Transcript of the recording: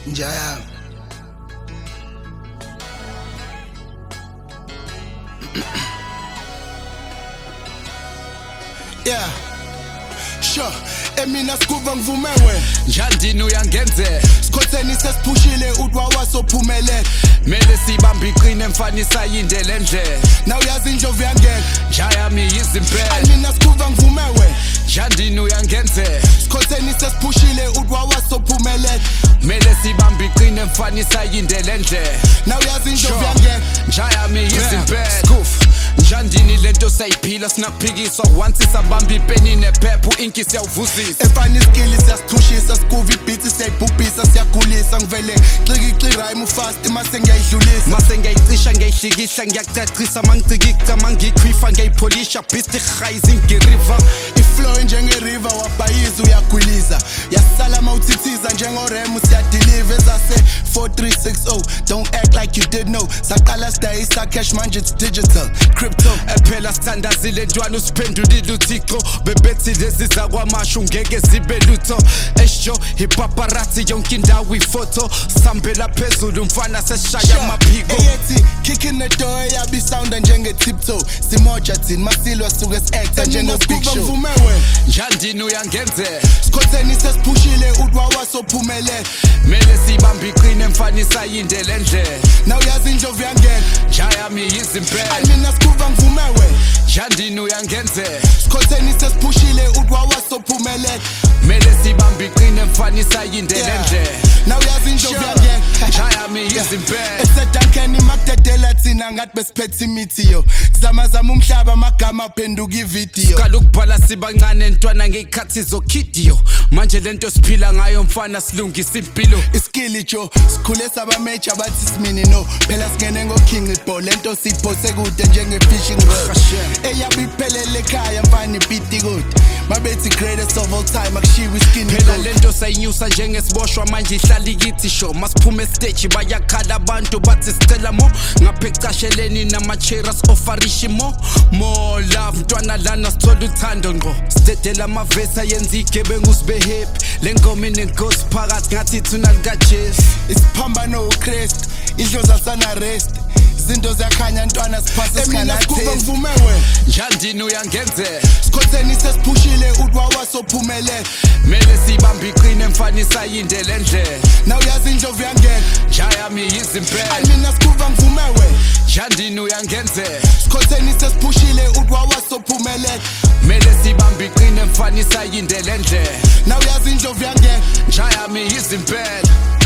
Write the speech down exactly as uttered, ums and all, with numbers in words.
Njaya. Yeah. Sure, emina skuva ngivumewe njandini uyangenze sikhotheni sesiphushile udwa wasophumelele mele sibambe iqine mfanisa yindele ndlela na uyazi indlovu yangena njayami yizimpela emina skuva ngivumewe njandini uyangenze sikhotheni sesiphushile udwa wasophumelele mele sibambe iqine mfanisa yindele ndlela na uyazi indlovu yangena njayami yizimpela njandini lento sayiphila sinaphikiswa once isabamba ipeni nephepha inki siyawuvusisa efana iskili siyasithushisa sikuva ibhithi siyayibhubhisa siyakhulisa ngivele xikixi rhyme fast mase ngiyayidlulisa mase ngiyayicisha ngiyayihlikihla ngiyacacisa mangicikika mangikhwifa ngiyayipholisha beast rising ngiriver iflow njengeriver wabhayiza uyagwiliza yasala mawuthithiza njengorem siyadeliver ezase four three six zero don't act like you did know saqala sidayisa cash manje it's digital crypto ephela sithandazile ntwana usiphendulile uthixo bebethi lezi zakwamashu ngeke zibe lutho esho ipaparazzi yonke indawo ifoto sambela phezulu mfana seshaya amaphiko eyethi kicking the door yabi sounda njenge tiptoe simoja thini masilwa suke si-acta njenge big show njandini uyangenze sikhotheni sesiphushile udwa wasophumelele mele sibambe iqine mfanisa yindele ndlela na uyazi indlovu yangena njayami yizimpela mina sikuva ngivumewe njandini uyangenze sikhotheni sesiphushile udwa wasophumelele mele sibambe iqine mfanisa yindele ndlela na uyazi indlovu yangena njayami yizimpela esedankeni makudedela thina ngathi besiphethe imithi yo kuzamazama umhlaba amagama aphenduka ividiyo qala ukubhala sibancane ntwana ngeyikhathi zokhidiyo manje lento siphila ngayo mfana silungisa impilo iskili jo sikhule sabameja bathi simini no phela singene ngoking iball lento siphose kude njenge-fishing rod eyabe iphelele ekhaya mfana ibhiti kude mabethi greatest of all time akushiwo iskini phela lento sayinyusa njengesiboshwa manje ihlala ikithi sho masiphume estage bayakhala abantu bathi sicela mo ngapha ecasheleni nama-cheras ofarishi mo more love ntwana lana sithola uthando ngqo sidedela amavesi ayenza igebengu sibe happy le ngoma inenkosi phakathi ngathi ithuna likajesu isiphambano uChrist idlozi asanarest izinto ziyakhanya ntwana siphase singanakuva ngivumewe njandini uyangenze sikhotheni sesiphushile udwa wasophumelele mele sibambe iqine mfanisa yindele ndlela na uyazi indlovu yangena njayami yizimpela mina sikuva ngivumewe njandini uyangenze sikhotheni sesiphushile udwa wasophumelele mele sibambe iqine mfanisa yindele ndlela na uyazi indlovu yangena njayami yizimpela